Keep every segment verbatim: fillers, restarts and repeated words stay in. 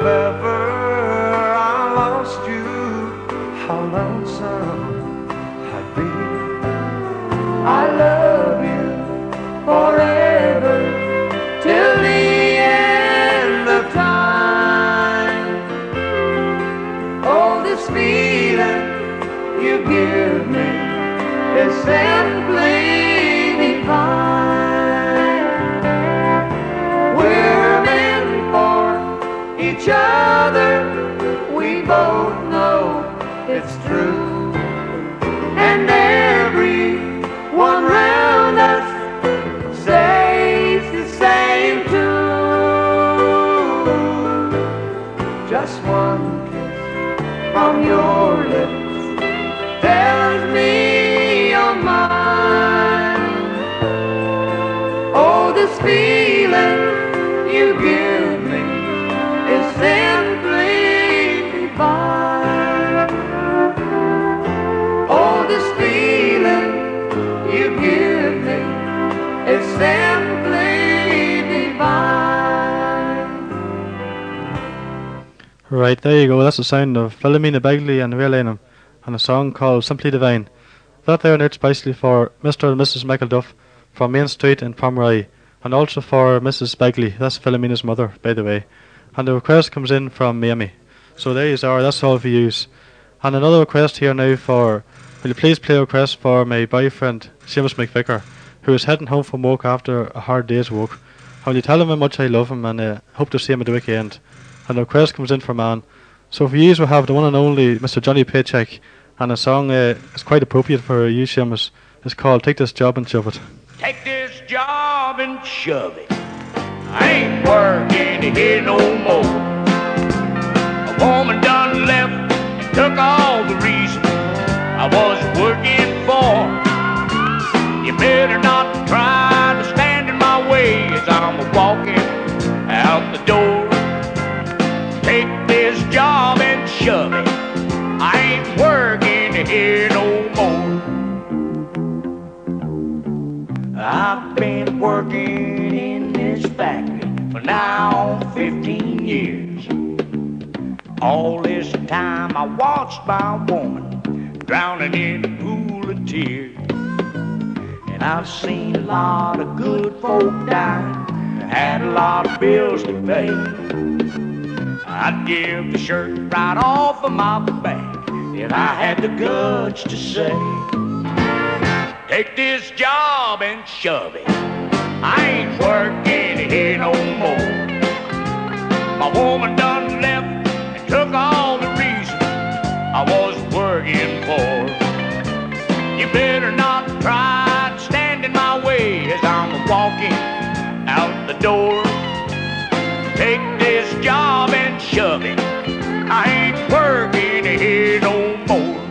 if ever I lost you, how lonesome I'd be. I love you forever till the end of time. Oh, this feeling you give me is simply divine. We're meant for each other, we both know it's true. And everyone round us says the same too. Just one kiss from your lips tells me you're mine. Oh, this feeling you give me is simply divine. Oh, this feeling you give me is simply divine. Right, there you go. That's the sound of Philomena Begley and Ray Lanham and a song called Simply Divine. That there notes basically for Mister and Missus Michael Duff from Main Street in Pomeroy, and also for Missus Begley. That's Philomena's mother, by the way. And the request comes in from Miami. So there you are, that's all for yous. And another request here now for, will you please play a request for my boyfriend, Seamus McVicker, who is heading home from work after a hard day's work. And will you tell him how much I love him and uh, hope to see him at the weekend. And the request comes in from man. So for yous we have the one and only Mister Johnny Paycheck, and a song uh, is quite appropriate for you, Seamus. It's called Take This Job and Shove It. Take this job and shove it. I ain't working here no more. A woman done left and took all the reason I was working for. You better not try to stand in my way as I'm walking out the door. Take this job and shove it. I ain't working here no more. I've been working in this factory for now fifteen years. All this time I watched my woman drowning in a pool of tears. And I've seen a lot of good folk die, had a lot of bills to pay. I'd give the shirt right off of my back if I had the guts to say, take this job and shove it. I ain't working here no more. My woman done left and took all the reason I was working for. You better not try to stand in my way as I'm walking out the door. Take this job and shove it. I ain't working here no more.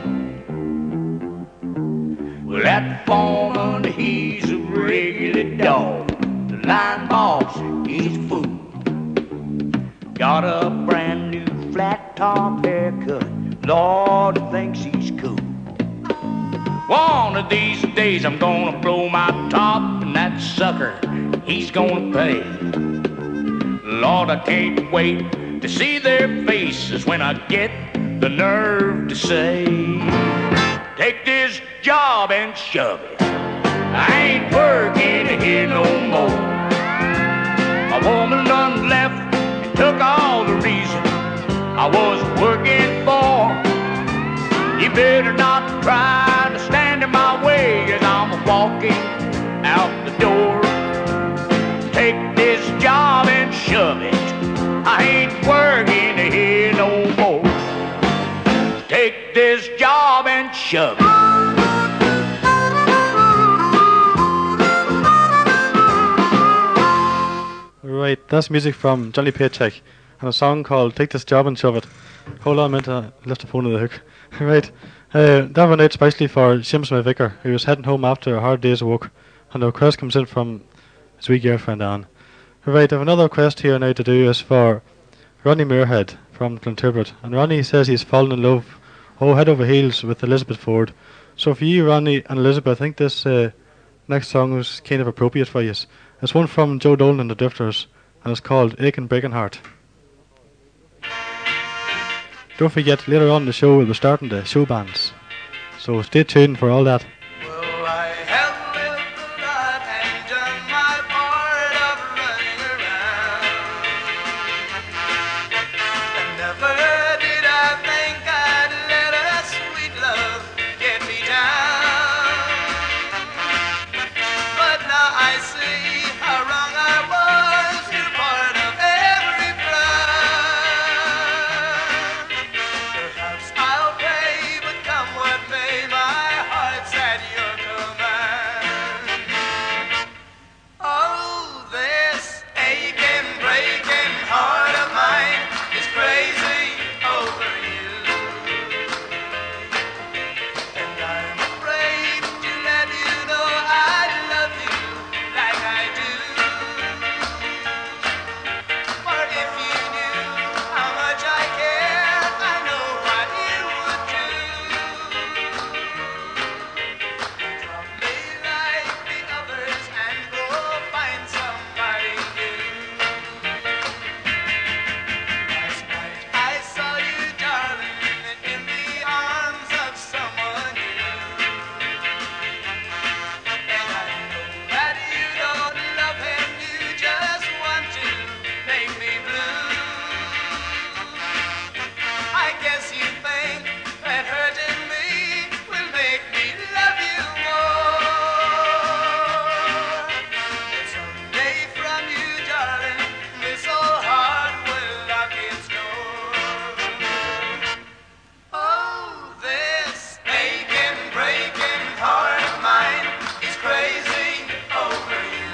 Well, that foreman, he's a regular dog. The line boss, he's a fool. Got a brand new flat top haircut. Lord, he thinks he's cool. One of these days I'm gonna blow my top, and that sucker, he's gonna pay. Lord, I can't wait to see their faces when I get the nerve to say, take this job and shove it. I ain't working here no more. My woman done left and took all the reason I was working for. You better not try to stand in my way as I'm walking out the door. Take this job and shove it. I ain't working here no more. Take this job and shove it. Right, that's music from Johnny Paycheck and a song called Take This Job and Shove It. Hold on a minute, I left the phone in the hook. Right, uh, that went out especially for Seamus McVicker, who was heading home after a hard day's work, and the request comes in from his wee girlfriend Anne. Right, I have another request here now to do is for Ronnie Muirhead from Clonturpet, and Ronnie says he's fallen in love, oh, head over heels with Elizabeth Ford. So for you, Ronnie and Elizabeth, I think this uh, next song is kind of appropriate for you. It's one from Joe Dolan and the Drifters, and it's called Aching Breaking Heart. Don't forget, later on in the show we'll be starting the show bands. So stay tuned for all that. Well, I have lived a lot and done my part of running around. And never did I think I'd let a sweet love get me down. But now I see how wrong I was, you're part of every plan. Perhaps I'll pay, but come what may, my heart's at your command. Oh, this aching, breaking heart of mine is crazy over you. And I'm afraid to let you know I love you like I do. For if you knew how much I care, I know what you would do. Drop me like the others and go find somebody new. Last night I saw you, darling, in the arms of someone new. And I know that you don't love him, you just want to make me blue. I guess you think that hurting me will make me love you more. But someday from you, darling, this old heart will lock its door. Oh, this aching, breaking heart of mine is crazy over you.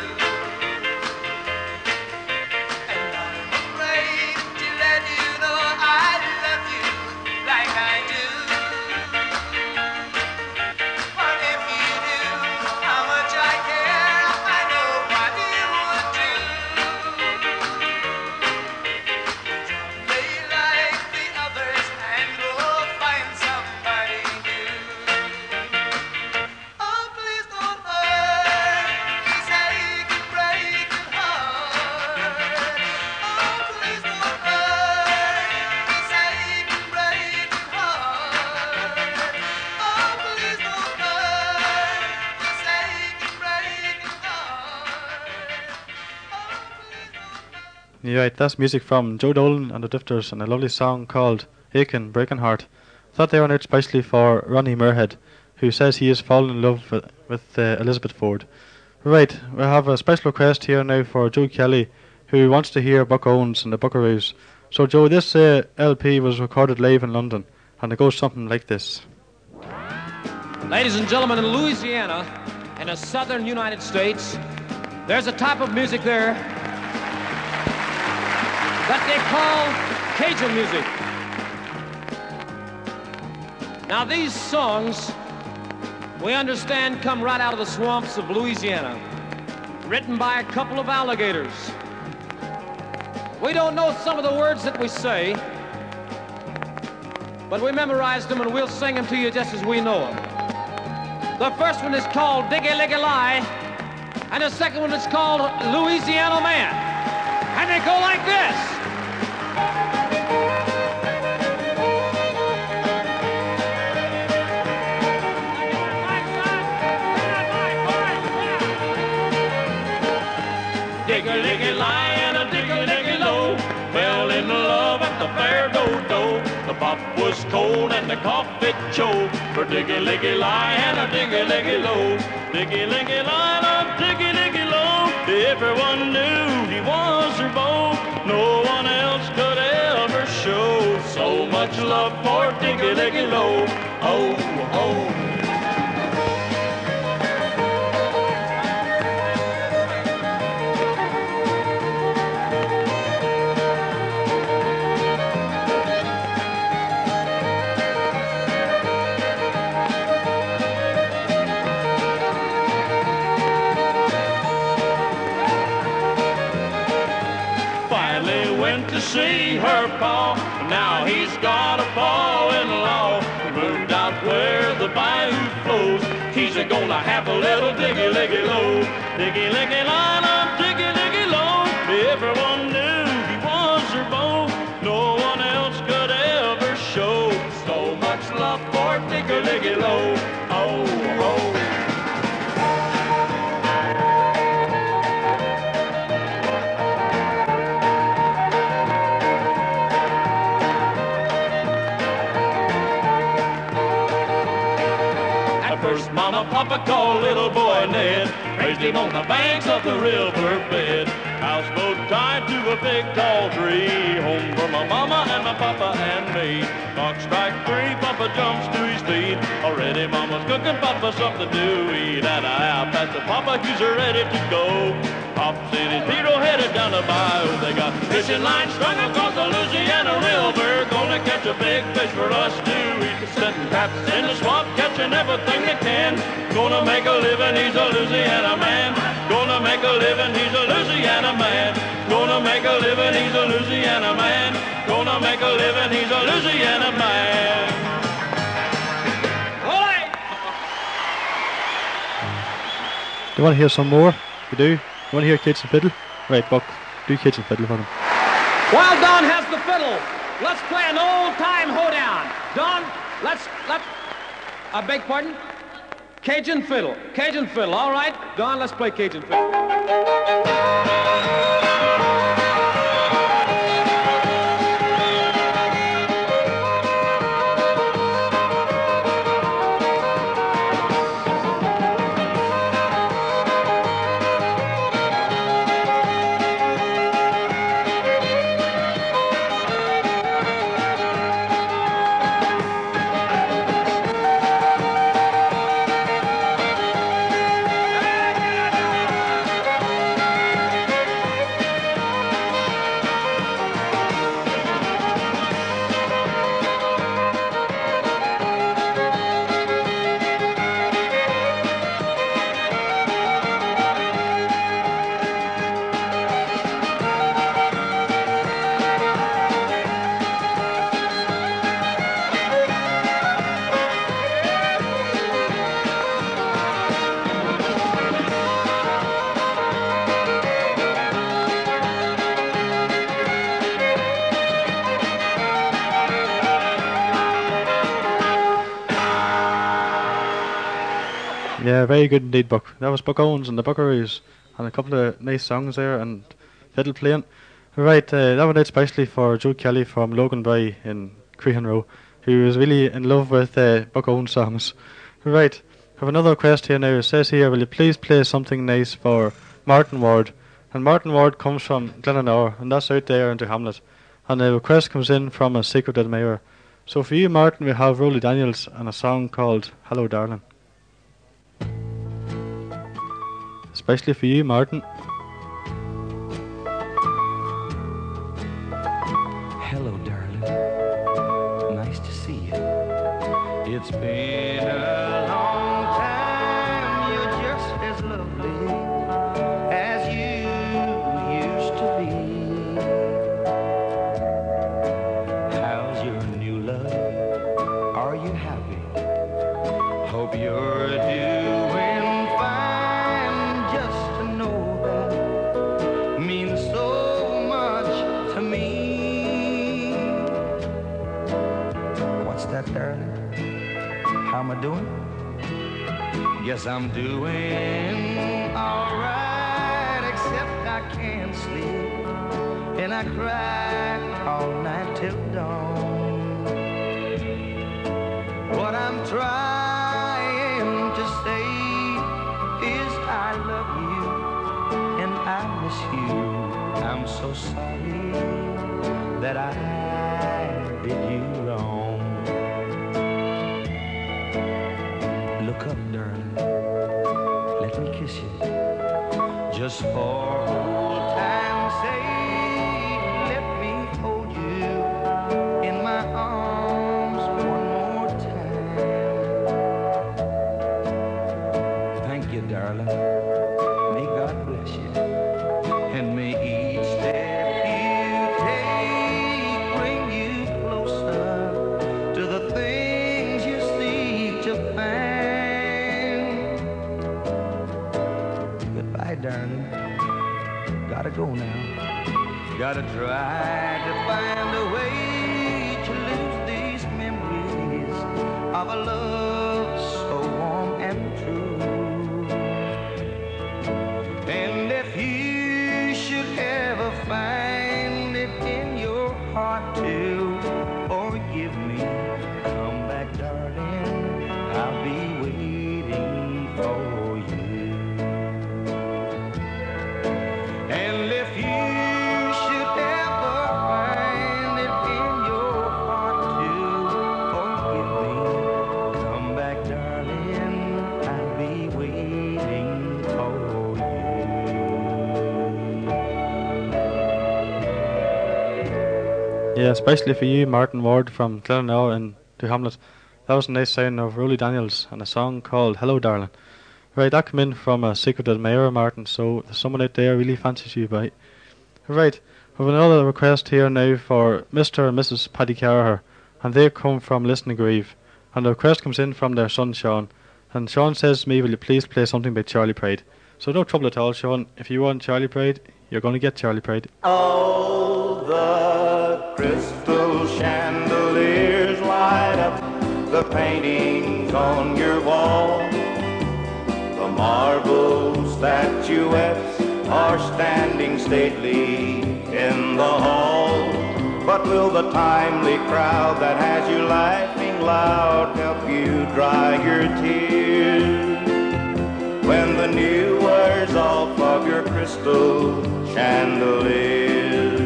And I'm afraid to let you know I love you like I do. For if you knew how much I care, I know what you would do. Drop me like the others and go find somebody new. Oh, please don't hurt this aching, breaking heart. Oh, please don't hurt this aching, breaking heart. Oh, please don't hurt this aching, breaking heart. Oh, please don't hurt. Yeah, right, that's music from Joe Dolan and the Drifters and a lovely song called Aching, Breaking Heart. Thought they were out especially for Ronnie Muirhead, who says he has fallen in love with, with uh, Elizabeth Ford. Right, we have a special request here now for Joe Kelly, who wants to hear Buck Owens and the Buckaroos. So Joe, this uh, L P was recorded live in London, and it goes something like this. Ladies and gentlemen, in Louisiana, in the southern United States, there's a type of music there that they call Cajun music. Now these songs, we understand, come right out of the swamps of Louisiana, written by a couple of alligators. We don't know some of the words that we say, but we memorized them and we'll sing them to you just as we know them. The first one is called Diggy Liggy Lie, and the second one is called Louisiana Man. And they go like this. Diggy-liggy lie and a diggy-liggy low, fell in love at the fair do-do. The pop was cold and the coffee choked, for diggy-liggy lie and a diggy-liggy low. Diggy-liggy lie and a diggy-liggy low, everyone knew he was her beau. No one else could ever show so much love for diggy-liggy low. Oh, oh. To see her pa, now he's got a pa-in-law, moved out where the bayou flows. He's a-gonna have a little diggy-liggy low, diggy-liggy line up, diggy-liggy low. Everyone knew he was her beau, no one else could ever show mama, papa called little boy Ned. Raised him on the banks of the riverbed. Houseboat tied to a big tall tree. Home for my mama and my papa and me. Clock strike three, papa jumps to his feet. Already mama's cooking papa something to eat. And I out past the papa, he's ready to go. Pops in his Pedro headed down the bayou. They got fishing lines strung across the Louisiana River. Gonna catch a big fish for us to eat. Setting traps in the swamp, catching everything they can. Gonna make a living, he's a Louisiana man. Gonna make a living, he's a Louisiana man. Gonna make a living, he's a Louisiana man. Gonna make a living, he's a Louisiana man. Do you want to hear some more? You do? You want to hear Kids and Fiddle? Right, Buck, do Kids and Fiddle for them. While Don has the fiddle, let's play an old-time hoedown. Don, let's, let's, I beg pardon? Cajun fiddle, Cajun fiddle, all right? Don, let's play Cajun fiddle. Yeah, very good indeed, Buck. That was Buck Owens and the Buckaroos, and a couple of nice songs there, and fiddle playing. Right, uh, that one especially for Joe Kelly from Logan Bray in Crehan Row, who was really in love with uh, Buck Owens songs. Right, I have another request here now. It says here, will you please play something nice for Martin Ward? And Martin Ward comes from Glenanor, and that's out there into Hamlet. And the request comes in from a secret admirer. So for you, Martin, we have Rolly Daniels and a song called Hello Darling. Especially for you, Martin. Hello, darling. Nice to see you. It's been a long time. You're just as lovely as you used to be. How's your new love? Are you happy? Hope you're doing fine. Just to know that means so much to me. What's that, darling? How am I doing? Guess I'm doing alright, except I can't sleep and I cry all night till dawn. What I'm trying to say is I love you and I miss you. I'm so sorry that I did you wrong. Look up, darling, let me kiss you, just for old time's sake. Let me hold you in my arms one more time. Thank you, darling. May God bless you, and may each step you take bring you closer to the things you seek to find. Goodbye, darling. Gotta go now. Gotta try to find a way to lose these memories of a love so warm and true. And if you should ever find it in your heart to forgive me, come back, darling, I'll be waiting And if you should ever find it in your heart to forgive me, come back, darling, I'll be waiting for you. Yeah, especially for you, Martin Ward from Glenanow and to Hamlet. That was a nice sound of Rolly Daniels and a song called Hello Darling. Right, that came in from a secret admirer, Martin, so there's someone out there really fancies you, right? Right, we have another request here now for Mister and Missus Paddy Carraher, and they come from Listening Grieve. And the request comes in from their son Sean. And Sean says to me, will you please play something by Charlie Pride? So no trouble at all, Sean. If you want Charlie Pride, you're going to get Charlie Pride. Oh, the crystal chandeliers light up the paintings on your wall. The marble statuettes are standing stately in the hall. But will the timely crowd that has you laughing loud help you dry your tears when the new wears off of your crystal chandeliers?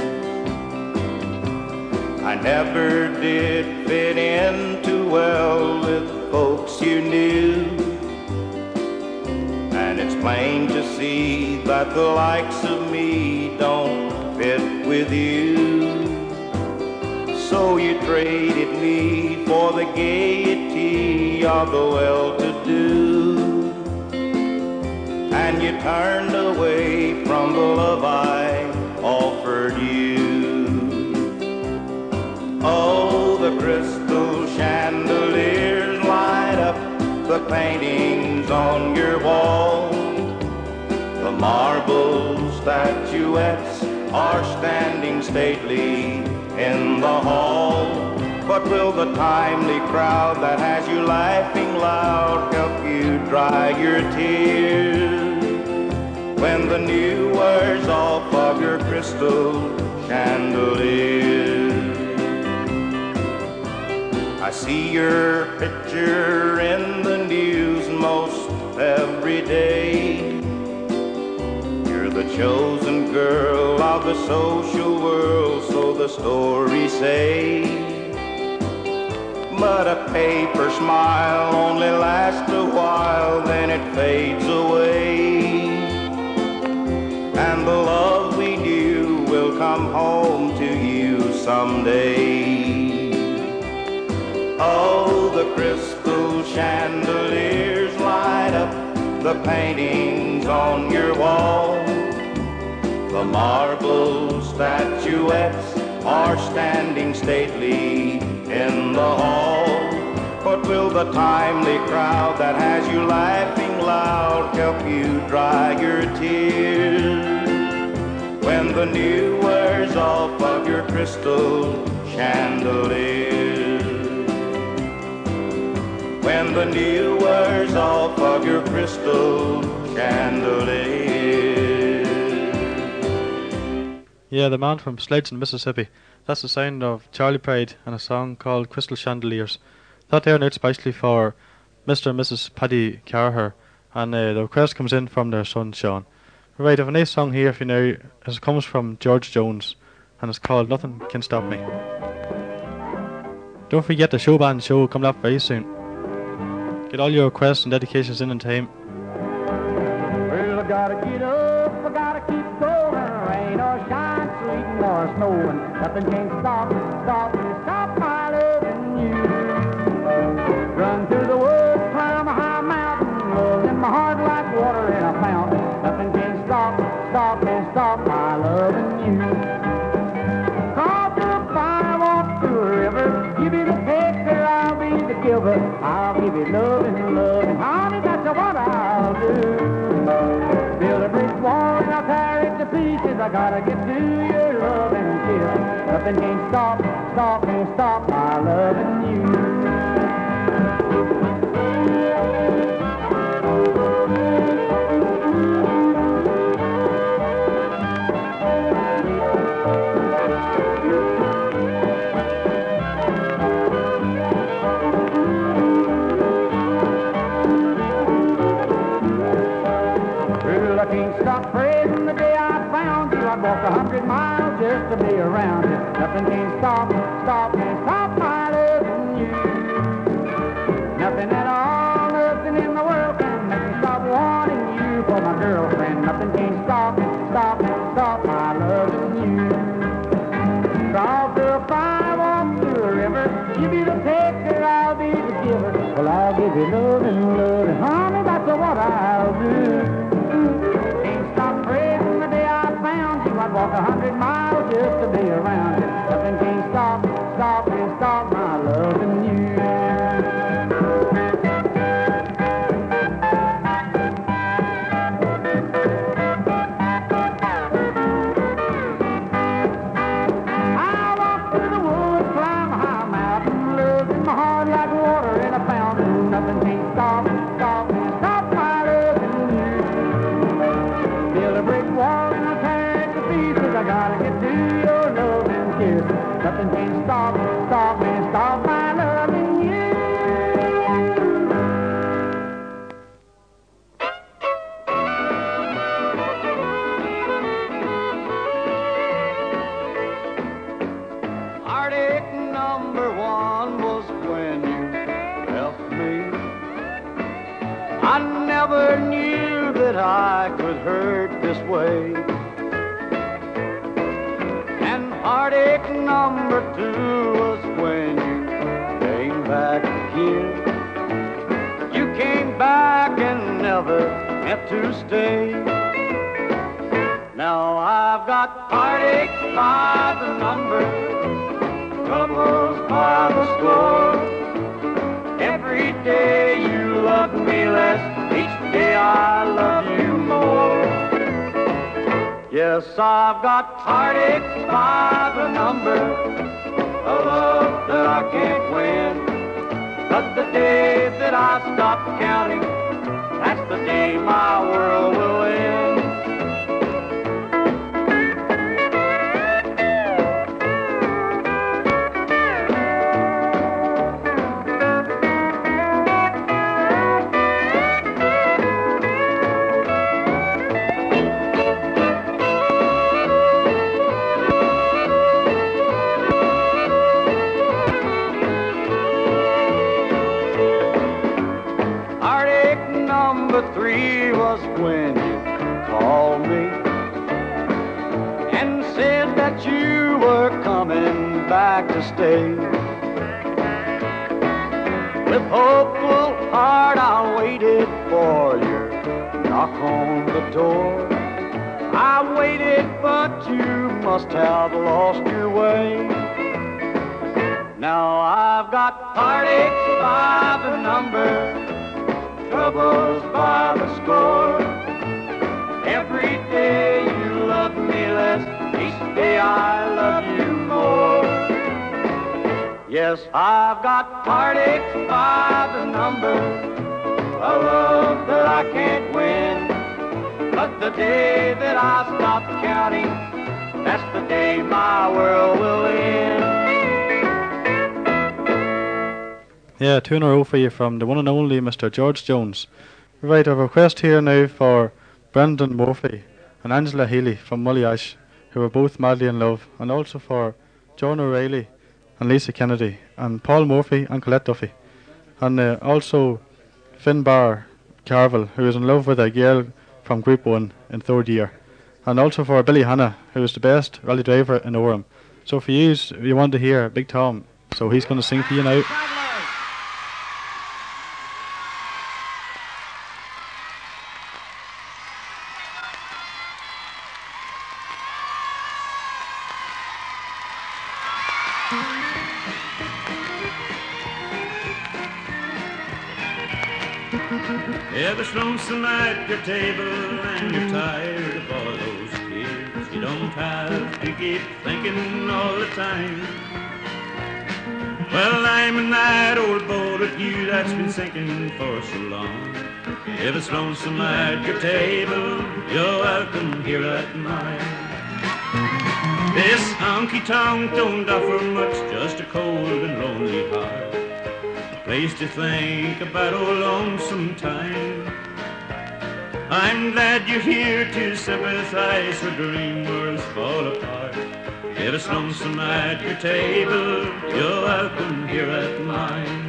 I never did fit in too well with the folks you knew, and it's plain to see that the likes of me don't fit with you. So you traded me for the gaiety of the well-to-do, and you turned away from the love I offered you. Oh, the crystal chandeliers light up the paintings on your wall. The marble statuettes are standing stately in the hall. But will the timely crowd that has you laughing loud help you dry your tears when the new wears off of your crystal chandeliers? I see your picture in the news most every day. You're the chosen girl of the social world, so the stories say. But a paper smile only lasts a while, then it fades away. And the love we knew will come home to you someday. Oh, the crystal chandeliers light up the paintings on your wall. The marble statuettes are standing stately in the hall. But will the timely crowd that has you laughing loud help you dry your tears when the new wears off of your crystal chandeliers? When the new wears off of your crystal chandeliers. Yeah, the man from Sledge, Mississippi. That's the sound of Charlie Pride and a song called Crystal Chandeliers. That there now especially for Mister and Missus Paddy Carraher, and uh, the request comes in from their son Sean. Right, I have a nice song here for you now. It comes from George Jones, and it's called Nothing Can Stop Me. Don't forget the show band show coming up very soon. Get all your requests and dedications in in time. Well, I gotta get up, I gotta keep going. Rain or shine, sleet or snowing. Nothing can stop, stop me, stop my loving you. Run through the woods, climb a high mountain. Love in my heart like water in a fountain. Nothing can stop, stop me, stop my loving you. Cross the fire, walk through a river. Give me the picture, I'll be the giver. I'll give you loving, loving, honey, that's what I'll do. Build a brick wall and I'll tear it to pieces. I gotta get to your loving kiss. Nothing can stop, stop me, stop my loving you. Well, I can't stop praising the day I found you. I'd walk a hundred miles just to be around you. Nothing can stop, stop me, stop my loving you. Nothing at all, nothing in the world can make me stop wanting you for my girlfriend. Nothing can stop me, stop me, stop my loving you. Crawl through a fire, walk through a river. You be the taker, I'll be the giver. Well, I'll give you loving, loving, honey, that's what I'll do. Can't stop praising the day I found you. I'd walk a hundred miles just to be around you. Nothing can stop, stop me, stop my loving you. Nothing can stop, stop, stop my loving you. Build a brick wall and I'll tear it to pieces. I gotta get to your loving kiss. Nothing can stop, stop me, stop my loving you. Heartache number one was when you left me. I never knew that I could hurt this way. And heartache number two was when you came back here. You came back and never meant to stay. Now I've got heartaches by the number, troubles by the score. Every day you love me less, each day I love you more. Yes, I've got heartaches by the number, a love that I can't win. But the day that I stop counting, that's the day my world will end. Number three was when you called me and said that you were coming back to stay. With hopeful heart I waited for your knock on the door. I waited, but you must have lost your way. Now I've got heartaches by the number, troubles by the score. Every day you love me less, each day I love you more. Yes, I've got heartaches by the number, a love that I can't win. But the day that I stop counting, that's the day my world will end. Yeah, two in a row for you from the one and only Mister George Jones. Right, I have a request here now for Brendan Murphy and Angela Healy from Mullyash, who are both madly in love, and also for Joan O'Reilly and Lisa Kennedy, and Paul Murphy and Colette Duffy, and uh, also Finbar Carville, who is in love with a girl from Group one in third year, and also for Billy Hanna, who is the best rally driver in Orem. So for you, you want to hear Big Tom, so he's going to sing for you now. If it's lonesome at your table and you're tired of all those kids, you don't have to keep thinking all the time. Well, I'm in that old boat with you that's been sinking for so long. If it's lonesome at your table, you're welcome here at mine. This honky-tonk don't offer much, just a cold and lonely heart. Place to think about old lonesome time. I'm glad you're here to sympathize where dream worlds fall apart. If it's lonesome at your table, you're welcome here at mine.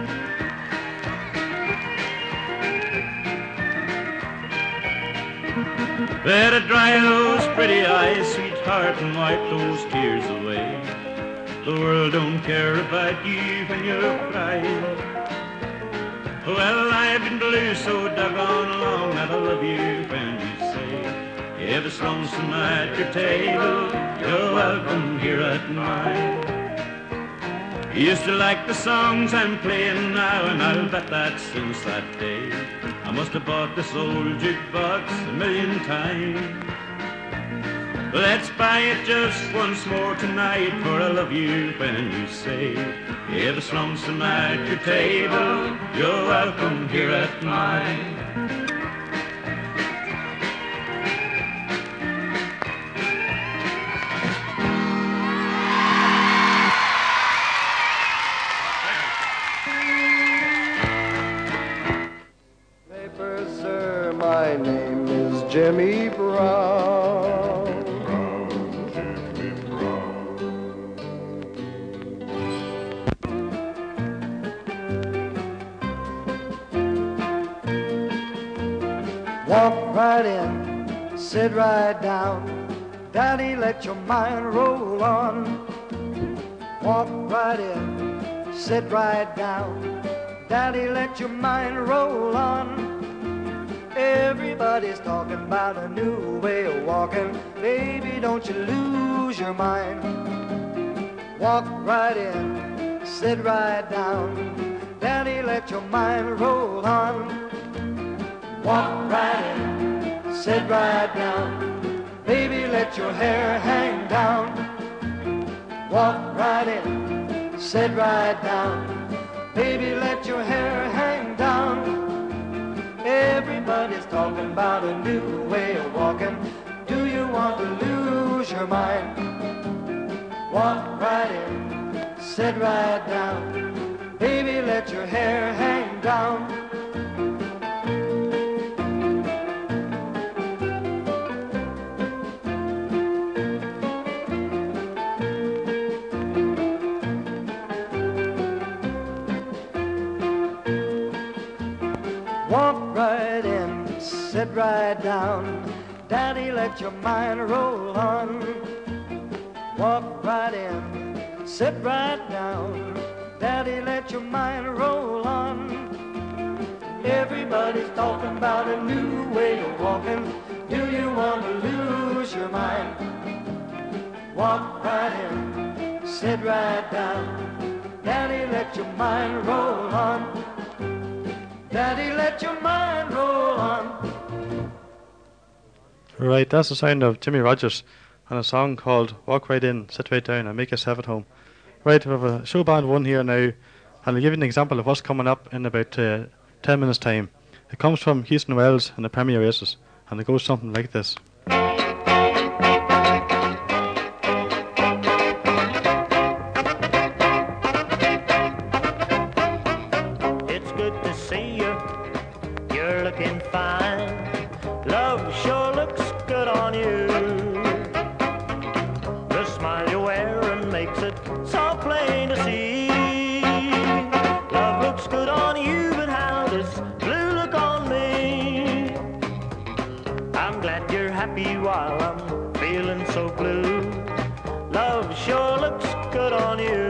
Better dry those pretty eyes, sweetheart, and wipe those tears away. The world don't care about you when you're crying. Well, I've been blue so doggone long that I love you when you say, if it's lonesome at your table, you're welcome here at mine. You used to like the songs I'm playing now, and I'll bet that since that day I must have bought this old jukebox a million times. Let's buy it just once more tonight, for I love you when you say, if it's lonesome at your table, you're welcome here at mine. Papers, sir, my name is Jimmy Brown. Walk right in, sit right down. Daddy, let your mind roll on. Walk right in, sit right down. Daddy, let your mind roll on. Everybody's talking about a new way of walking. Baby, don't you lose your mind. Walk right in, sit right down. Daddy, let your mind roll on. Walk right in, sit right down. Baby, let your hair hang down. Walk right in, sit right down. Baby, let your hair hang down. Everybody's talking about a new way of walking. Do you want to lose your mind? Walk right in, sit right down. Baby, let your hair hang down. Walk right in, sit right down. Daddy, let your mind roll on. Walk right in, sit right down. Daddy, let your mind roll on. Everybody's talking about a new way of walking. Do you want to lose your mind? Walk right in, sit right down. Daddy, let your mind roll on. Daddy, let your mind roll on. Right, that's the sound of Jimmy Rogers and a song called Walk Right In, Sit Right Down and Make Yourself at Home. Right, we have a show band one here now, and I'll give you an example of what's coming up in about uh, ten minutes time. It comes from Houston Wells and the Premier Races, and it goes something like this. While I'm feeling so blue, love sure looks good on you.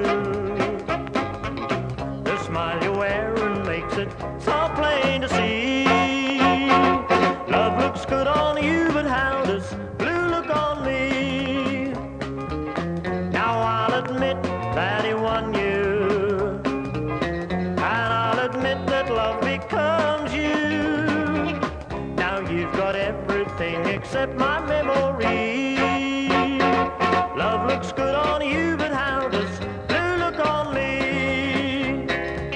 The smile you're wearing makes it so plain to see. Love looks good on you, but how does blue look on me? Now I'll admit that he won you, and I'll admit that love becomes you. Now you've got everything except my memory. Love looks good on you, but how does blue look on me?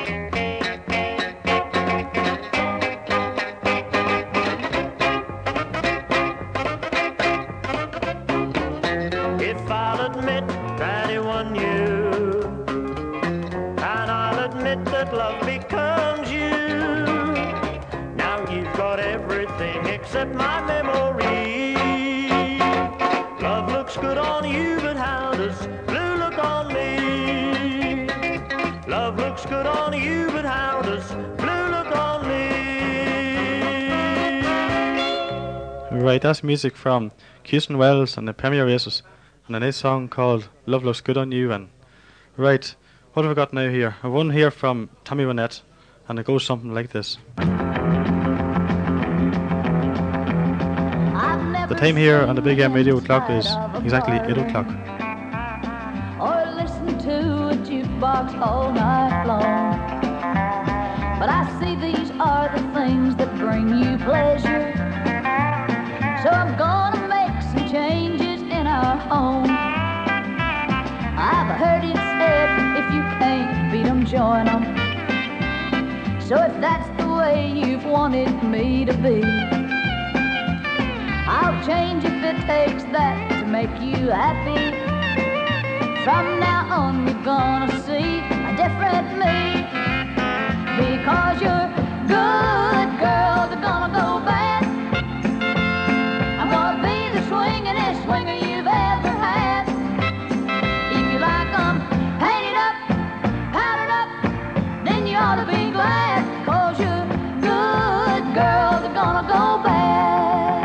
If I'll admit that he won you, and I'll admit that love becomes you, now you've got everything except except my memory. Love looks good on you, but how does blue look on me? Love looks good on you, but how does blue look on me? Right, that's music from Kirsten Wells and the Premier Races, and a nice song called Love Looks Good on You. And right, what have we got now here? I've one here from Tommy Wynette, and it goes something like this. The time here on the Big M radio clock is exactly eight o'clock. Or listen to a jukebox all night long. But I see these are the things that bring you pleasure. So I'm gonna make some changes in our home. I've heard it said, if you can't beat 'em, join 'em. So if that's the way you've wanted me to be, I'll change if it takes that to make you happy. From now on you're gonna see a different me. Because you're good, girl, they're gonna go bad. I'm gonna be the swingin'est swinger you've ever had. If you like 'em painted up, powdered up, then you ought to be glad. Cause you're good, girl, they're gonna go bad.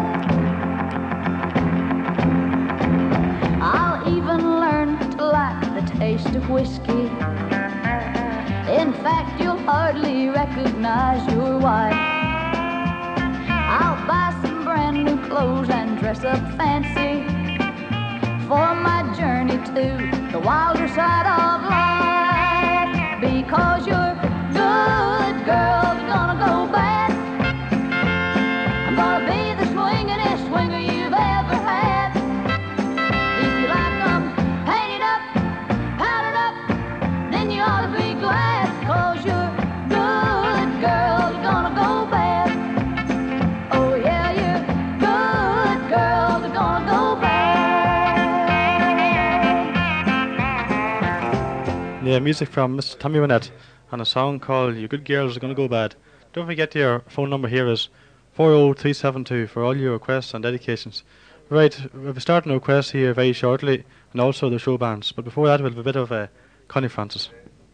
I'll even learn to like the taste of whiskey. In fact, you'll hardly recognize your wife. I'll buy some brand new clothes and dress up fancy for my journey to the wilder side of life. Because you're good, girl, you're gonna go bad. I'm gonna be the swingin'est swinger you've ever had. If you like 'em painted up, powdered up, then you ought to be glad. Cause you're good, girl, you're gonna go bad. Oh yeah, you're good, girl, you're gonna go bad. Yeah, music from Mister Tommy Wynette and a song called You Good Girls Are Gonna Go Bad. Don't forget your phone number here is four oh three seven two for all your requests and dedications. Right, we'll be starting a request here very shortly, and also the show bands. But before that, we'll have a bit of uh, Connie Francis.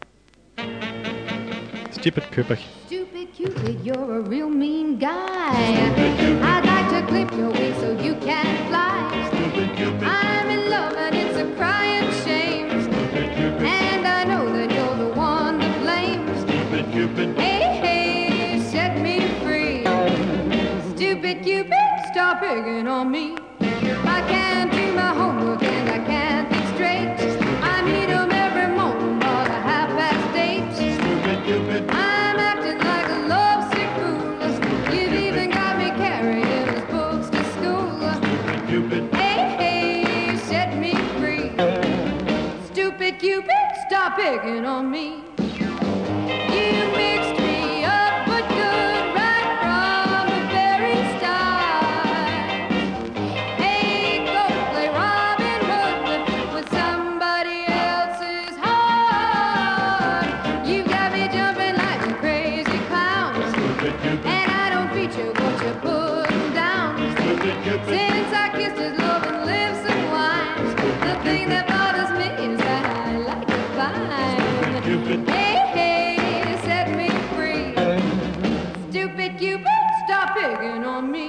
Stupid Cupid. Stupid Cupid, you're a real mean guy. I'd like to clip your wings so you can fly. Stupid Cupid. I'm in love and it's a crying shame. And I know that you're the one to blame. Stupid Cupid. Hey, hey, set me free. Stupid Cupid, stop picking on me. I can't do my homework and I can't think straight. I meet 'em every morning about a half past eight. Stupid Cupid. I'm acting like a lovesick fool. You've even got me carrying his books to school. Stupid Cupid. Hey, hey, set me free. Stupid Cupid, stop picking on me. You mixed me up but good right from the very start. Hey, go play Robin Hood with somebody else's heart. You got me jumping like a crazy clown. Stupid Cupid. And I don't feature what you're putting down. Stupid Cupid. Since I kissed his love and lips and wine, the thing that bothers me is that I like to find. Cupid. Hey, hey, set me free. Stupid Cupid, stop picking on me.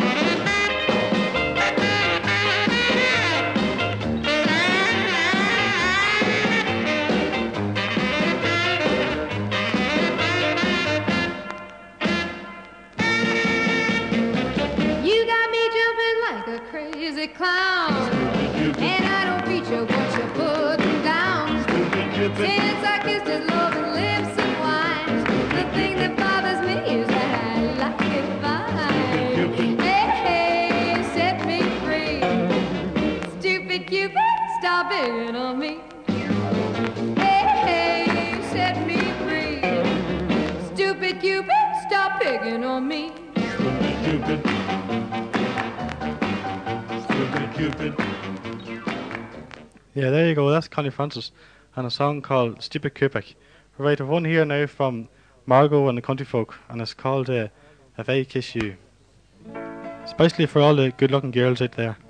You got me jumping like a crazy clown. And I don't feature what you're putting down. Since I kissed his love and lips and wine, the thing that bothers me is that I like it fine. Hey, hey, set me free. Stupid Cupid, stop picking on me. Hey, hey, set me free. Stupid Cupid, stop picking on me. Stupid Cupid. Stupid Cupid. Yeah, there you go. That's Connie Francis and a song called Stupid Cupid. Right, I've one here now from Margot and the Country Folk, and it's called uh, If I Kiss You. especially for all the good-looking girls out there.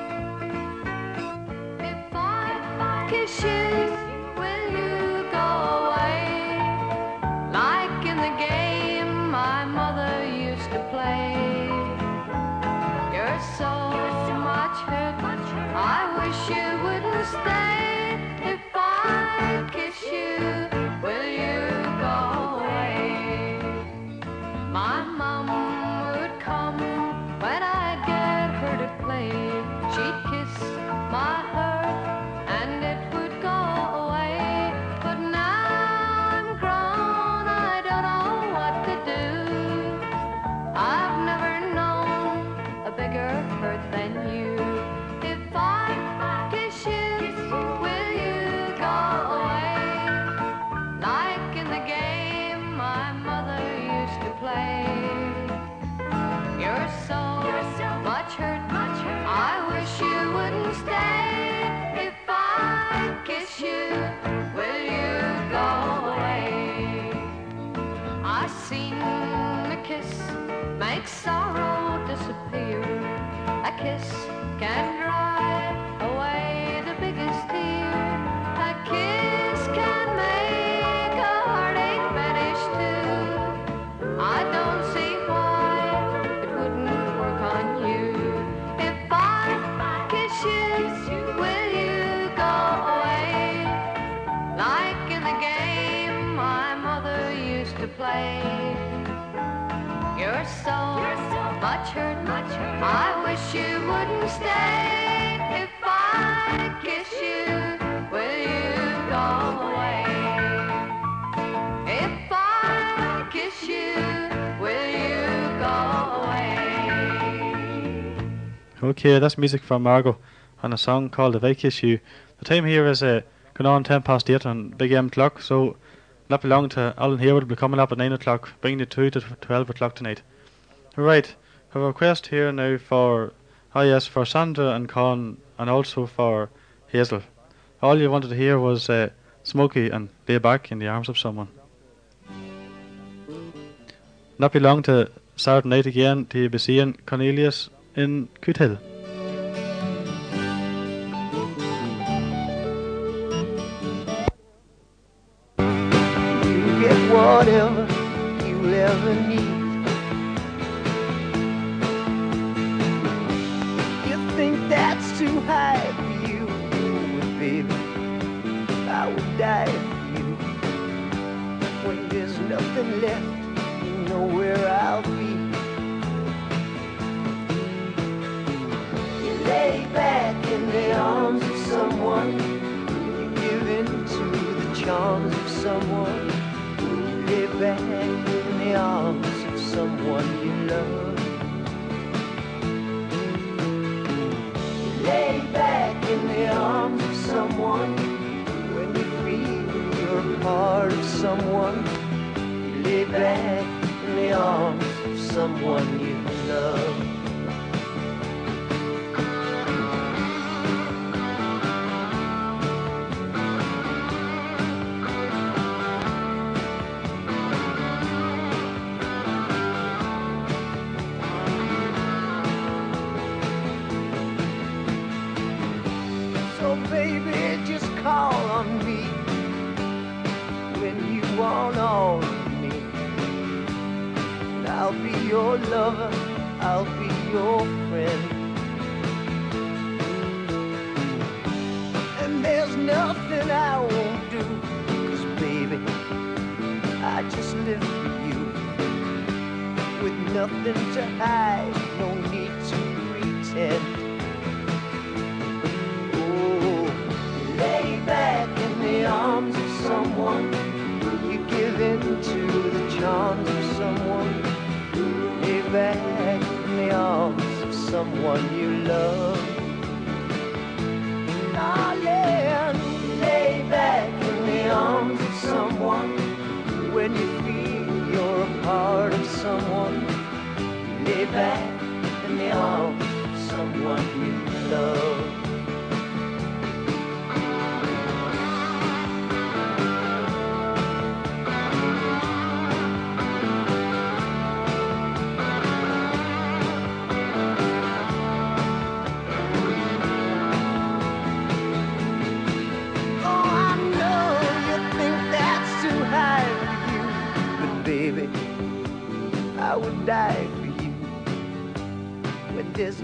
If I kiss you, will you go away? Like in the game my mother used to play. You're so much hurt, I wish you wouldn't stay. If I kiss you, will you go away? My mom would come when I'd get her to play. She'd kiss my hurt and it would go away. But now I'm grown, I don't know what to do. I've never known a bigger hurt than you. If I kiss you, will you go away? Like in the game my mother used to play. You're so, much hurt, I wish you wouldn't stay. If I kiss you, will you go away? I seen a kiss make sorrow disappear. A kiss can dry away the biggest tear. A kiss can make a heartache vanish too. I don't see why it wouldn't work on you. If I kiss you, will you go away? Like in the game my mother used to play. You're so, much hurt, I wish you wouldn't stay. If I kiss you, will you go away? If I kiss you, will you go away? Okay, that's music from Margot and a song called If I Kiss You. The time here is uh, going on ten past eight on Big M clock, so not be long to Alan here will be coming up at nine o'clock, bringing you two to twelve o'clock tonight. Right, I have a request here now for, oh yes, for Sandra and Con, and also for Hazel. All you wanted to hear was uh, Smokey and Lay Back in the Arms of Someone. Not be long to Saturday night again to you be seeing Cornelius in Cootehill. You get whatever you ever need. You think that's too high for you, but baby, I would die for you. When there's nothing left, you know where I'll be. You lay back in the arms of someone, you give in to the charms of someone. You lay back in the arms of someone you love. You lay back in the arms of someone when you feel you're a part of someone. You lay back in the arms of someone you love. So baby, just call on me when you want all of me. And I'll be your lover, I'll be your friend. And there's nothing I won't do, 'cause baby, I just live for you. With nothing to hide, no need to pretend. Lay back in the arms of someone, you give in to the charms of someone. Lay back in the arms of someone you love. Darling, lay back in the arms of someone when you feel you're a part of someone. Lay back in the arms of someone you love.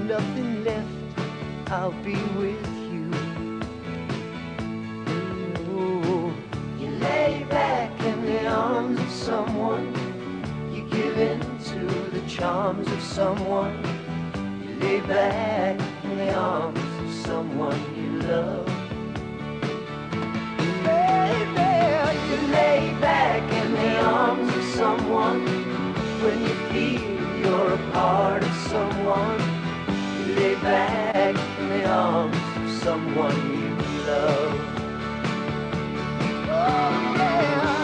nothing left, I'll be with you. Oh, you lay back in the arms of someone, you give in to the charms of someone. You lay back in the arms of someone you love. Baby, you lay back in the arms of someone when you feel you're a part of someone. You lay back in the arms of someone you love. Oh, yeah.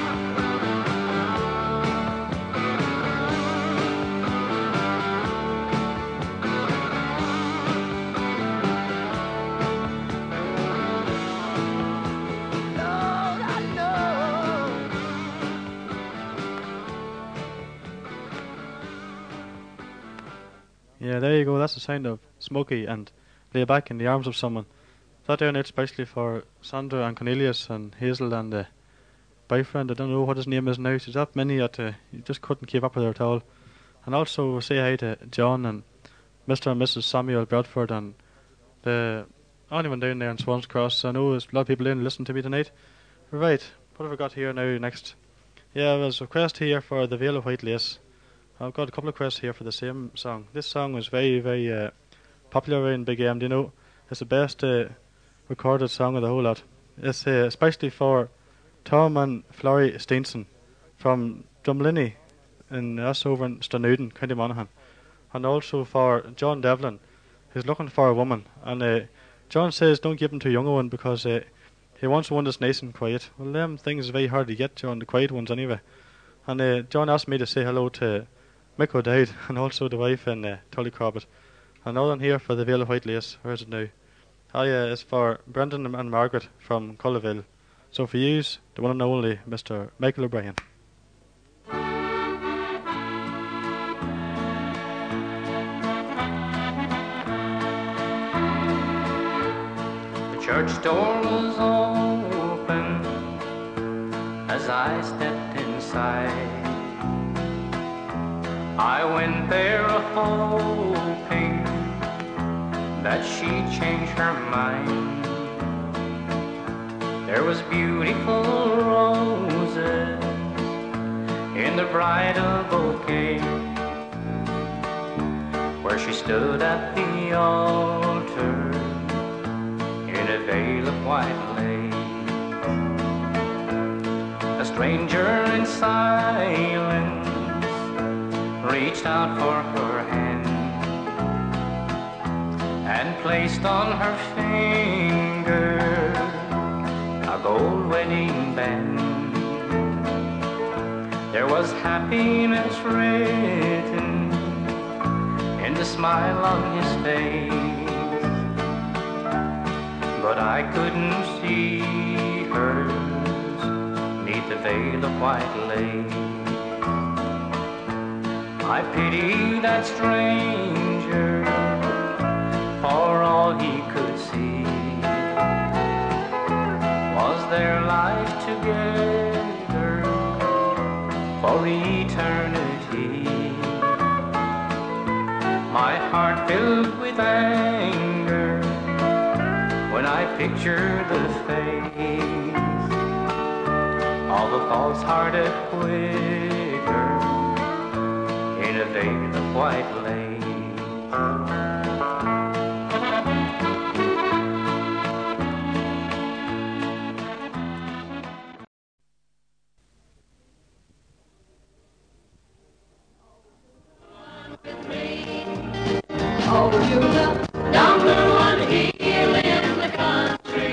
Yeah, there you go. That's the sound of Smokey and Lay Back in the Arms of Someone. That there now especially for Sandra and Cornelius and Hazel and the boyfriend. I don't know what his name is now. There's that many that uh, you just couldn't keep up with her at all. And also say hi to John and Mister and Missus Samuel Bradford and the anyone down there in Swans Cross. I know there's a lot of people in listening to me tonight. Right, what have we got here now next? Yeah, there's a request here for The Veil of White Lace. I've got a couple of requests here for the same song. This song was very, very uh, popular in Big M. Do you know? It's the best uh, recorded song of the whole lot. It's uh, especially for Tom and Florrie Steenson from Drumlinny, and that's over in Stranuden, County Monaghan. And also for John Devlin, who's looking for a woman. And uh, John says don't give him too young a one because uh, he wants one that's nice and quiet. Well, them things are very hard to get, John, the quiet ones anyway. And uh, John asked me to say hello to Mick O'Dowd and also the wife and uh, Tully Corbett. Another one here for The Veil of White Lace. Where's it now? Oh yeah, it's for Brendan and Margaret from Cullaville. So for yous, the one and only Mister Michael O'Brien. The church door was open as I stepped inside. I went there hoping that she'd change her mind. There was beautiful roses in the bridal bouquet where she stood at the altar in a veil of white lace. A stranger in silence reached out for her hand and placed on her finger a gold wedding band. There was happiness written in the smile on his face, but I couldn't see hers neath the veil of white lace. I pity that stranger for all he could see was their life together for eternity. My heart filled with anger when I pictured the face of a false-hearted quitter in a veil of white lace. Oh, you look down the one hill in the country.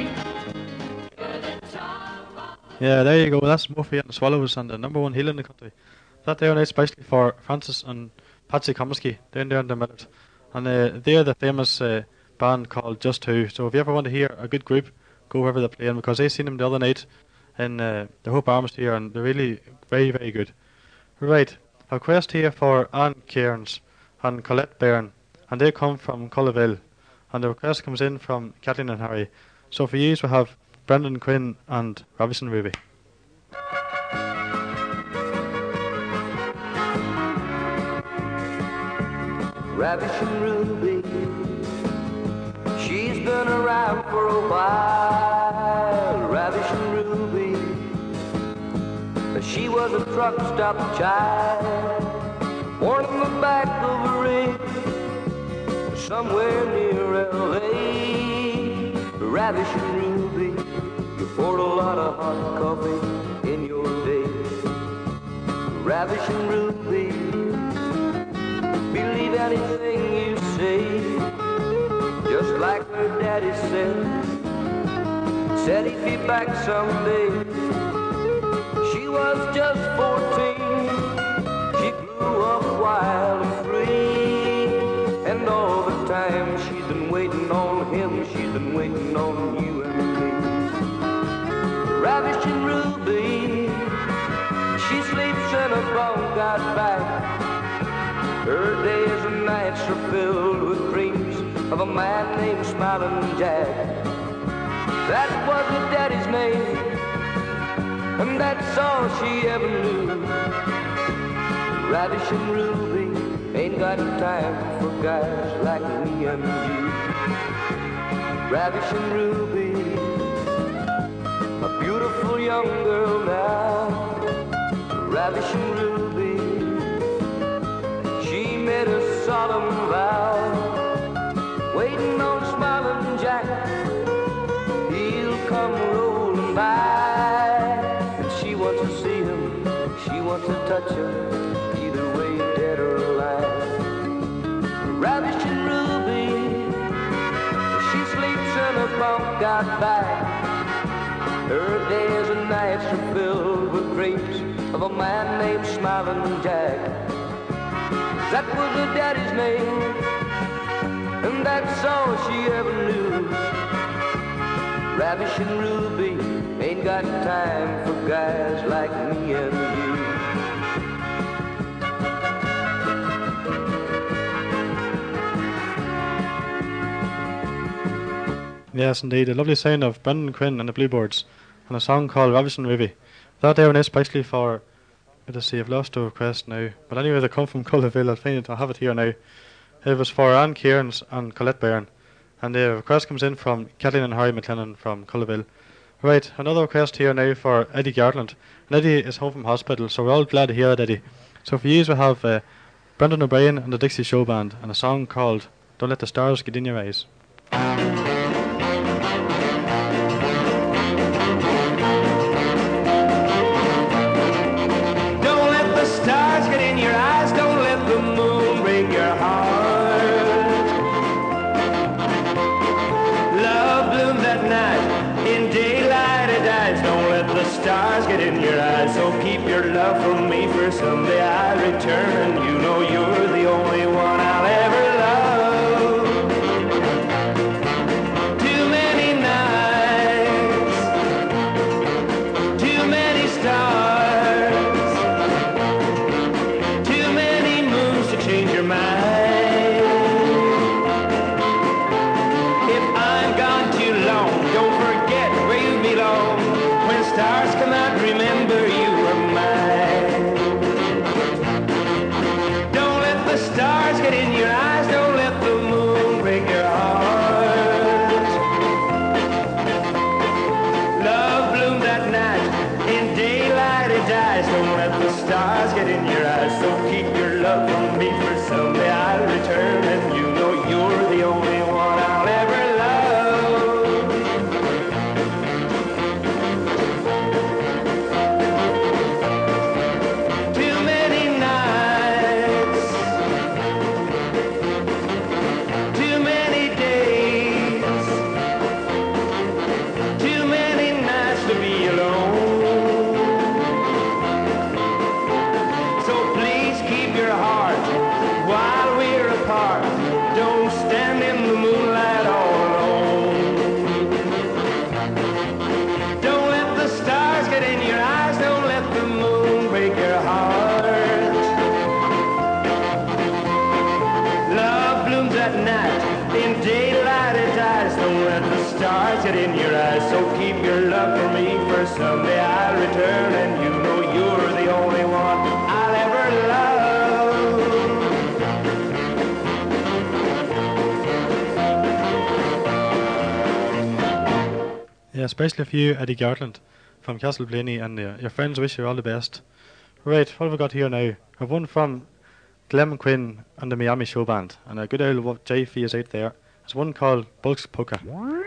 Yeah, there you go. That's Murphy and the Swallows and the number one hill in the country. That there is especially for Francis and Patsy Comiskey down there in the Millet. And uh, they're the famous uh, band called Just Who. So if you ever want to hear a good group, go wherever they're playing, because I seen them the other night in uh, the Hope Arms here, and they're really very, very good. Right, a request here for Anne Cairns and Colette Byrne, and they come from Cullaville. And the request comes in from Kathleen and Harry. So for you, we have Brendan Quinn and Robinson Ruby. Ravishing Ruby, time for a while, ravishing Ruby. She was a truck stop child, born in the back of a rig, somewhere near L A. Ravishing Ruby, you poured a lot of hot coffee in your day. Ravishing Ruby, believe anything you say, just like her daddy said, said he'd be back someday. She was just fourteen, she grew up wild and free, and all the time she's been waiting on him, she's been waiting on you and me. Ravishing Ruby, she sleeps in a bunk out back. Her days and nights are filled with dreams of a man named Smiling Jack. That was her daddy's name, and that's all she ever knew. Ravishing Ruby ain't got time for guys like me and you. Ravishing Ruby, a beautiful young girl now. Ravishing Ruby, she made a solemn vow, waiting on Smiling Jack, he'll come rolling by. And she wants to see him, she wants to touch him, either way, dead or alive. Ravishing Ruby, she sleeps in a bunk out back. Her days and nights are filled with dreams of a man named Smiling Jack. That was her daddy's name, and that's all she ever knew. Ravishing Ruby ain't got time for guys like me and you. Yes, indeed, a lovely sound of Brendan Quinn and the Bluebirds, and a song called Ravishing Ruby. That there one is especially for, let's see, I've lost the request now, but anyway, they come from Cullerville. I'll find it, I have it here now. It was for Anne Kearns and Colette Byrne, and the request comes in from Kathleen and Harry McLennan from Cullerville. Right, another request here now for Eddie Gartland. And Eddie is home from hospital, so we're all glad to hear it, Eddie. So for you, we have uh, Brendan O'Brien and the Dixie Show Band, and a song called Don't Let the Stars Get in Your Eyes. Stars get in your eyes, don't let the moon break your heart. Love blooms at night, in daylight it dies. Don't let the stars get in your eyes, so keep your love for me, for someday I'll return, and you know you're the only one I'll ever love. Too many nights, too many stars, change your mind. If I'm gone too long, don't forget where you belong. When stars come out, remember you are mine. Don't let the stars get in your eyes, don't let the moon break your heart. Love blooms at night, in daylight it dies. Don't let the stars get in your eyes, so keep your love from me, for someday I'll return, and you know you're the only one I'll ever love. Too many nights, too many days, too many nights to be alone. Your heart while we're apart. Don't stand in the moonlight all alone. Don't let the stars get in your eyes, don't let the moon break your heart. Love blooms at night, in daylight it dies. Don't let the stars get in your eyes, so keep your love for me, for someday I'll return, and you know you're the only one I'll ever love. Yeah, especially for you, Eddie Gartland from Castle Blaney, and uh, your friends wish you all the best. Right, what have we got here now? I've one from Glenn Quinn and the Miami Show Band, and a good old J F is out there. There's one called Bulks Polka.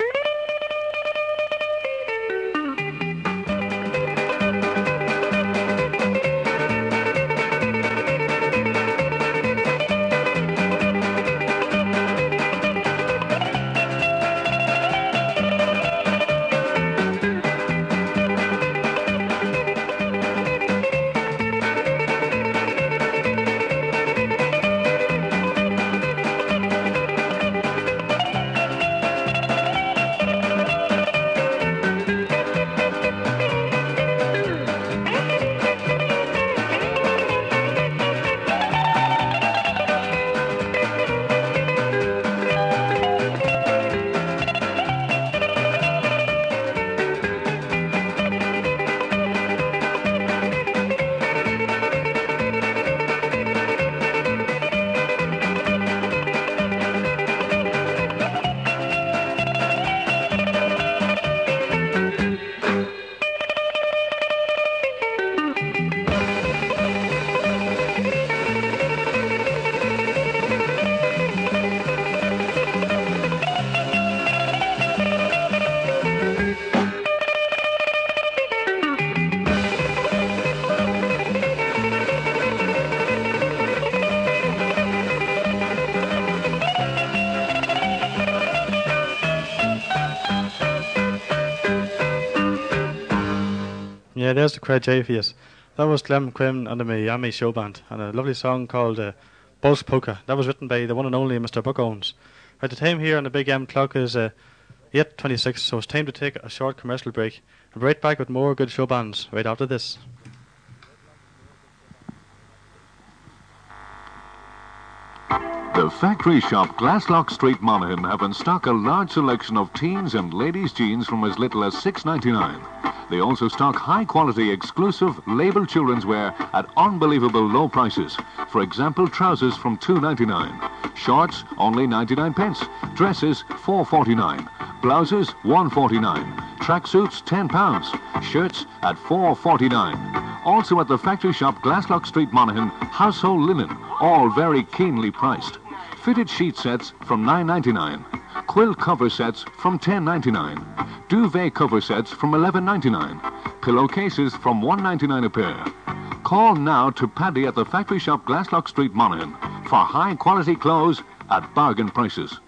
Yeah, there's the crowd J F. That was Clem Quinn and the Miami Show Band, and a lovely song called uh, Bulks Polka. That was written by the one and only Mister Buck Owens. Right, the time here on the Big M clock is uh, eight twenty-six, so it's time to take a short commercial break. I'll be right back with more good show bands right after this. The Factory Shop, Glasslock Street, Monaghan, have in stock a large selection of teens and ladies' jeans from as little as six ninety-nine. They also stock high-quality, exclusive, labelled children's wear at unbelievable low prices. For example, trousers from two ninety-nine, shorts only ninety-nine pence, dresses four forty-nine, blouses one forty-nine, tracksuits ten pounds, shirts at four forty-nine. Also at the Factory Shop, Glasslock Street, Monaghan, household linen, all very keenly priced. Fitted sheet sets from nine ninety-nine, quilt cover sets from ten ninety-nine, duvet cover sets from eleven ninety-nine, pillowcases from one ninety-nine a pair. Call now to Paddy at the Factory Shop, Glasslock Street, Monaghan, for high-quality clothes at bargain prices.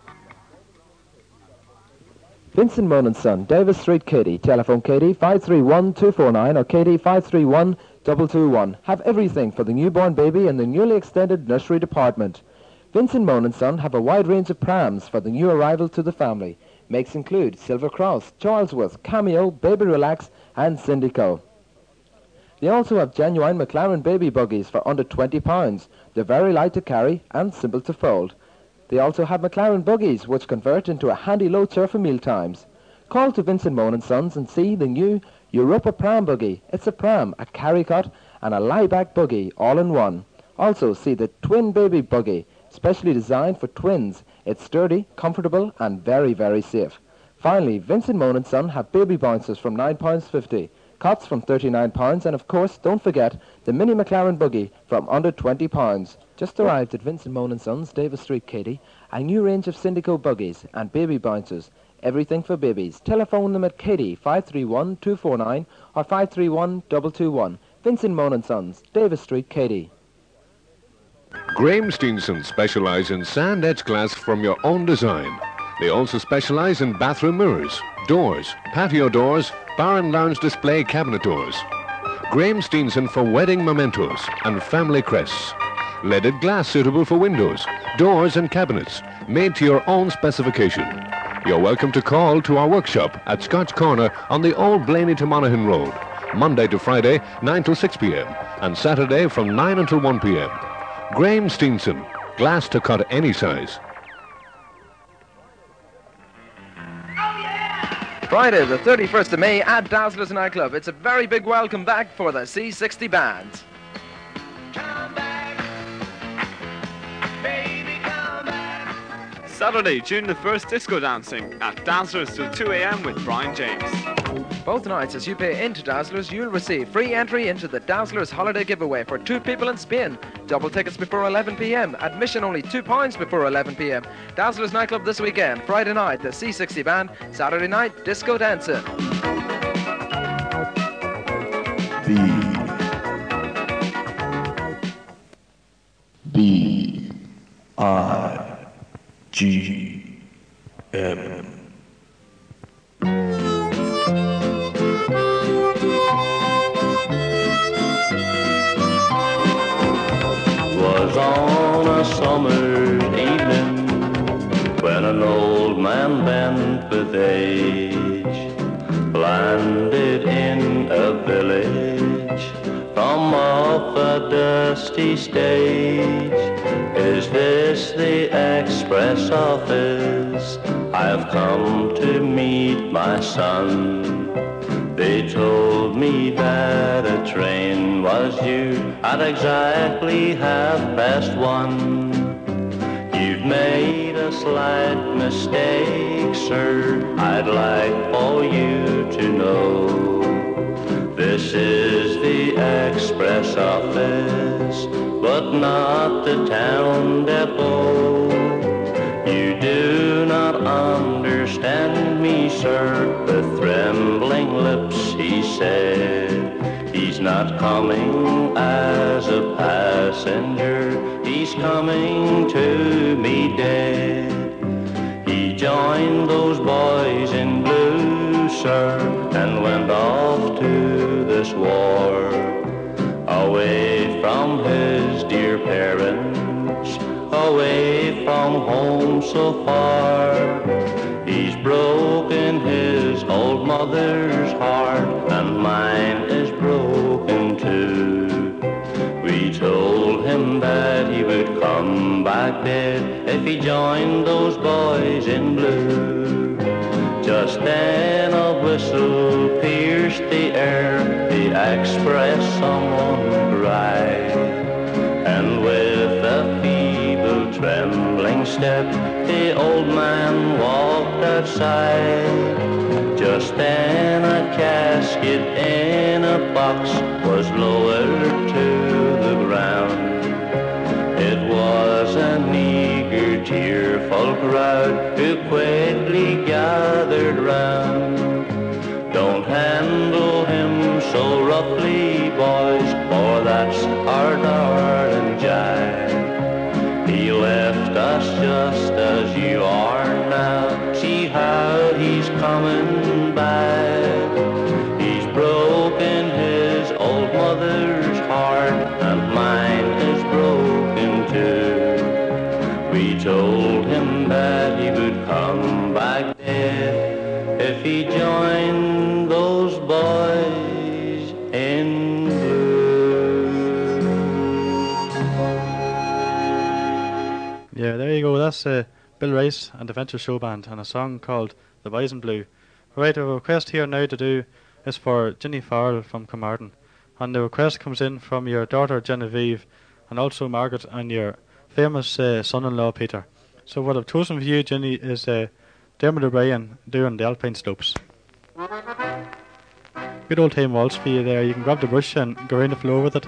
Vincent Moan and Son, Davis Street, Katy. Telephone Katy five three one two four nine or Katy five three one two two one. Have everything for the newborn baby in the newly extended nursery department. Vincent Moan and Son have a wide range of prams for the new arrival to the family. Makes include Silver Cross, Charlesworth, Cameo, Baby Relax and Syndico. They also have genuine McLaren baby buggies for under twenty pounds. They're very light to carry and simple to fold. They also have McLaren buggies which convert into a handy low chair for meal times. Call to Vincent Moan and Sons and see the new Europa Pram buggy. It's a pram, a carry cot and a lie-back buggy all in one. Also see the twin baby buggy, specially designed for twins. It's sturdy, comfortable and very, very safe. Finally, Vincent Moan and Son have baby bouncers from nine pounds fifty, cots from thirty-nine pounds, and of course, don't forget the mini McLaren buggy from under twenty pounds. Just arrived at Vincent Moan and Sons, Davis Street, Katy, a new range of Syndico buggies and baby bouncers. Everything for babies. Telephone them at Katy five three one two four nine or five three one two two one. Vincent Moan and Sons, Davis Street, Katy. Graham Steenson specialise in sand edge glass from your own design. They also specialise in bathroom mirrors, doors, patio doors, bar and lounge display cabinet doors. Graham Steenson for wedding mementos and family crests. Leaded glass suitable for windows, doors and cabinets, made to your own specification. You're welcome to call to our workshop at Scotch Corner on the old Blaney to Monaghan Road, Monday to Friday, nine till six p m, and Saturday from nine until one p m. Graham Steenson, glass to cut any size. Friday the thirty-first of May at Dazzlers Nightclub. It's a very big welcome back for the C sixty band. Saturday, June the first, disco dancing at Dazzlers till two a m with Brian James. Both nights, as you pay into Dazzlers, you'll receive free entry into the Dazzlers holiday giveaway for two people in Spain. Double tickets before eleven p m. Admission only two pounds before eleven p m. Dazzlers nightclub this weekend. Friday night, the C sixty band. Saturday night, disco dancing. B I G M Was on a summer's evening when an old man bent with age landed in a village from off a dusty stage. Is this the express office? I've come to meet my son. They told me that a train was due at exactly half past one. You've made a slight mistake, sir. I'd like for you to know this is the express office, but not the town depot. You do not understand me, sir. With trembling lips he said, he's not coming as a passenger, he's coming to me dead. He joined those boys in blue, sir, and went off to this war, away from his dear parents, away from home so far. He's broken his old mother's heart, and mine is broken too. We told him that he would come back dead if he joined those boys in blue. Just then a whistle pierced the air, the express someone cried, and with a feeble trembling step the old man walked outside. Just then a casket in a box was lowered to the ground. It was an eager, tearful crowd who quickly gathered round. Don't handle him so roughly, boys, for that's our darling Jack. He left us just as you are now. See how he's coming back. He's broken his old mother's heart, and mine is broken too. We told him that he would come back dead if he joined those boys in blue. Yeah, there you go. That's uh, Bill Rice and the Venture Show Band and a song called The Boys in Blue. Right, a request here now to do is for Ginny Farrell from Carmarthen. And the request comes in from your daughter Genevieve and also Margaret and your famous uh, son-in-law Peter. So what I've chosen for you, Ginny, is uh, Dermot O'Brien doing the Alpine Slopes. Good old time waltz for you there. You can grab the brush and go around the floor with it.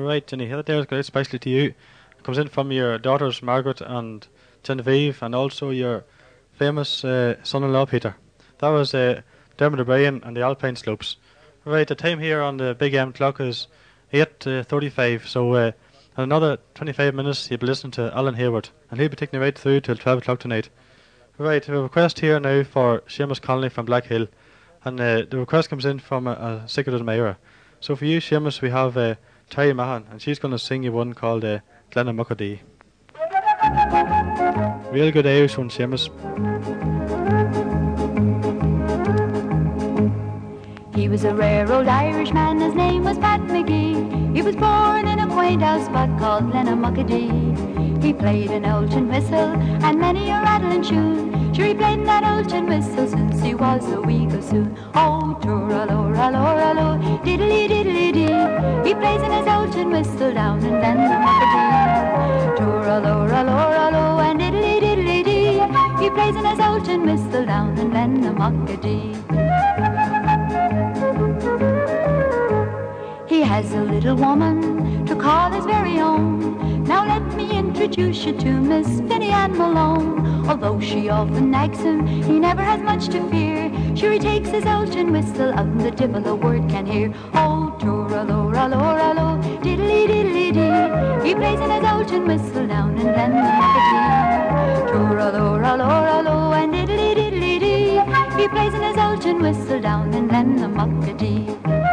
Right, Jenny, that there is great, especially to you. It comes in from your daughters Margaret and Genevieve, and also your famous uh, son-in-law Peter. That was uh, Dermot O'Brien and the Alpine Slopes. Right, the time here on the Big M clock is eight thirty-five, so uh, in another twenty-five minutes you'll be listening to Alan Hayward, and he'll be taking you right through till twelve o'clock tonight. Right, we have a request here now for Seamus Connolly from Black Hill, and uh, the request comes in from a, a Sigurd Mayra. So for you, Seamus, we have uh, Terry Mahan, and she's going to sing you one called uh, Glenna Muckadee. Real good Irish one, Seamus. He was a rare old Irishman, his name was Pat McGee. He was born in a quaint house spot called Glenamuckadee. He played an old tin whistle and many a rattling tune. Sure, he played that old tin whistle since he was a wee gossoon. Oh, toor-a-lor-a-lor-a-lor, diddly-diddly-dee. He plays in his old tin whistle down in Glenamuckadee. Toor-a-lor-a-lor-a-lor, and diddly-diddly-dee. He plays in his old tin whistle down in Glenamuckadee. He has a little woman to call his very own. Now let me introduce you to Miss Finny Ann Malone. Although she often nags him, he never has much to fear. Sure, he takes his old tin whistle out and the tip of the word can hear. Oh, toor-a-lor-a-lor-a-lor, diddly-diddly-dee. He plays in his old tin whistle down in Glenamuckadee. Toor-a-lor-a-lor-a-lor, and diddly-diddly-dee. He plays in his old tin whistle down in Glenamuckadee.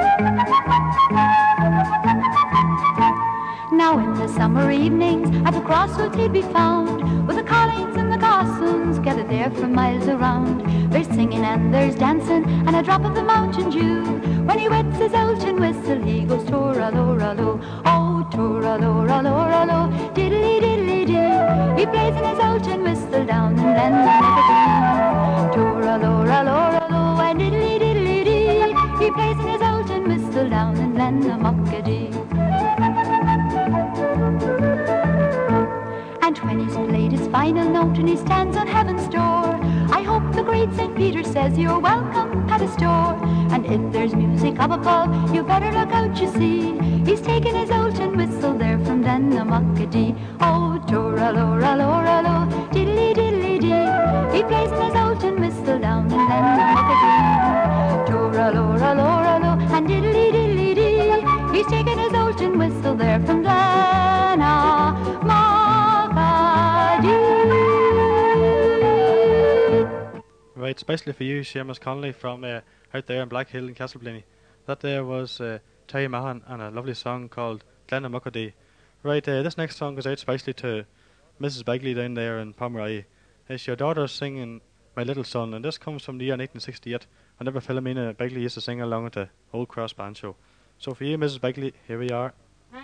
Now in the summer evenings at the crossroads he'd be found, with the Colleens and the Gossons gathered there from miles around. There's singing and there's dancing and a drop of the mountain dew. When he wets his old tin whistle he goes toor-a-lor-a-lor. Oh, toor-a-lor-a-lor-a-lor, diddly-diddly-dee. He plays in his old tin whistle down in Glenamuckadee. Toor-a-lor-a-lor-a-lor, and diddly-diddly-dee. He plays in his old tin whistle down in Glenamuckadee. And when he's played his final note and he stands on heaven's door, I hope the great Saint Peter says you're welcome at his door. And if there's music up above, you better look out, you see. He's taken his old tin whistle there from Glenamuckadee. Oh, toor-a-lor-a-lor-a-lor, diddly-diddly-dee. He plays in his old tin whistle down in Glenamuckadee. Toor-a-lor-a-lor-a-lor, and diddly-diddly-dee. He's taken his old tin whistle there from Glenamuckadee. Right, especially for you, Seamus Connolly from uh, out there in Black Hill in Castleblinny. That there was uh, Terry Mahan and a lovely song called Glenamuckadee. Right, uh, this next song goes out especially to Missus Begley down there in Pomeroy. It's your daughter singing My Little Son, and this comes from the year nineteen sixty-eight, whenever Philomena Begley used to sing along with the Old Cross Band Show. So for you, Missus Begley, here we are.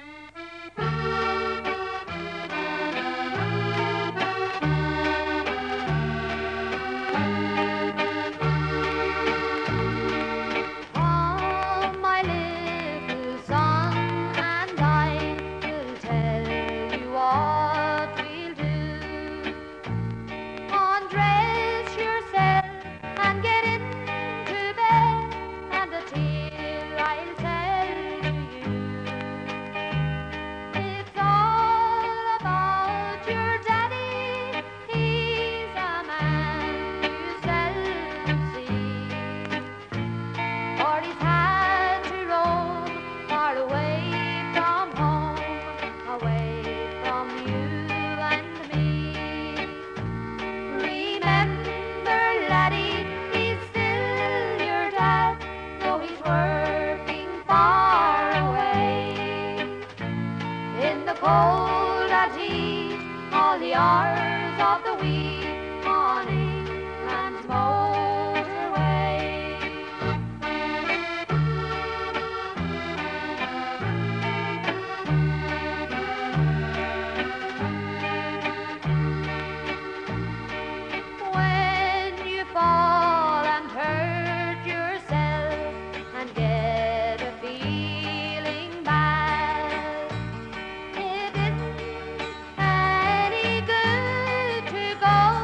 cold as heat, all the hours of the week on England's motorway. When you fall and hurt yourself and get a feeling bad, it isn't any good to go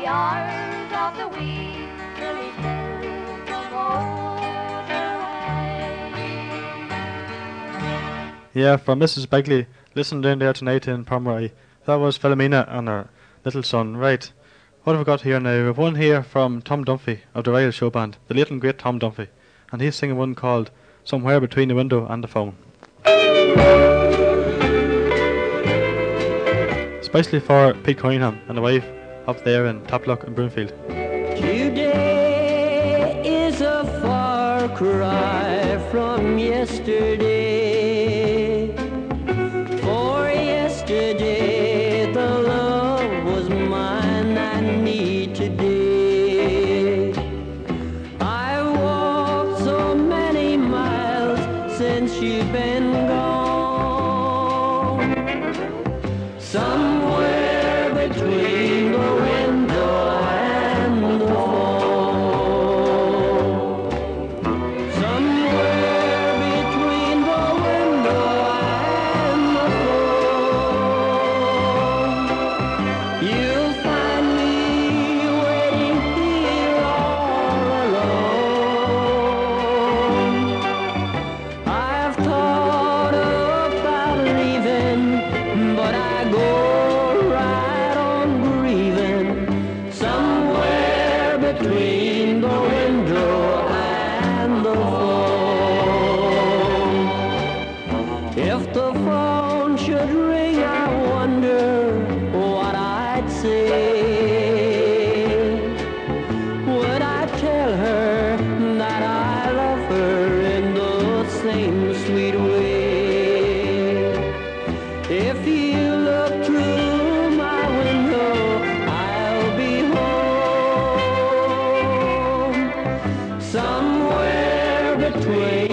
arms of the wee lily bird that goes away. Yeah, from Missus Begley, listen down there tonight in Pomeroy. That was Philomena and her little son. Right, what have we got here now? We have one here from Tom Dunphy of the Royal Show Band, the late and great Tom Dunphy, and he's singing one called Somewhere Between the Window and the Phone. Especially for Pete Cunningham and the wife up there in Taplock and Broomfield. Today is a far cry from yesterday. For yesterday the love was mine I need today. I've walked so many miles since you've been gone. Somewhere between the window and the phone. Somewhere between the window and the phone. You'll find me waiting here all alone. I've thought about leaving, but I go right on grieving. Somewhere between the window and the phone. If the phone should ring, I wonder what I'd say. Would I tell her that I love her in the same sweet way? If you look through my window, I'll be home. Somewhere between